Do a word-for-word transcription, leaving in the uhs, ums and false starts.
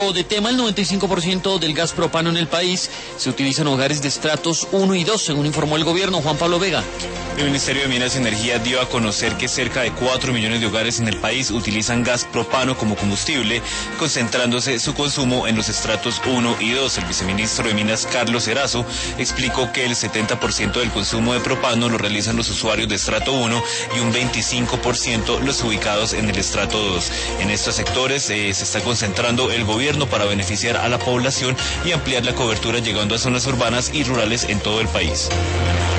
De tema, el noventa y cinco por ciento del gas propano en el país se utiliza en hogares de estratos uno y dos, según informó el gobierno. Juan Pablo Vega. El Ministerio de Minas y Energía dio a conocer que cerca de cuatro millones de hogares en el país utilizan gas propano como combustible, concentrándose su consumo en los estratos uno y dos. El viceministro de Minas, Carlos Erazo, explicó que el setenta por ciento del consumo de propano lo realizan los usuarios de estrato uno y un veinticinco por ciento los ubicados en el estrato dos. En estos sectores eh, se está concentrando el gobierno para beneficiar a la población y ampliar la cobertura llegando a zonas urbanas y rurales en todo el país.